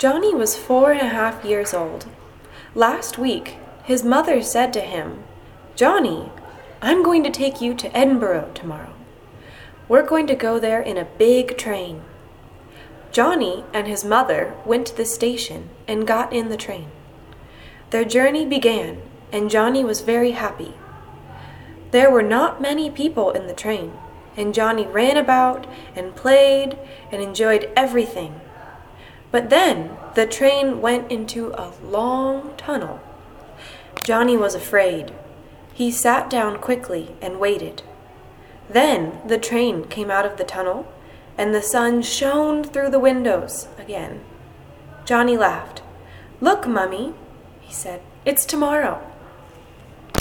Johnny was 4.5 years old. Last week, his mother said to him, "Johnny, I'm going to take you to Edinburgh tomorrow. We're going to go there in a big train." Johnny and his mother went to the station and got in the train. Their journey began, and Johnny was very happy. There were not many people in the train, and Johnny ran about and played and enjoyed everything. But then the train went into a long tunnel. Johnny was afraid. He sat down quickly and waited. Then the train came out of the tunnel, and the sun shone through the windows again. Johnny laughed. "Look, Mummy," he said, "it's tomorrow."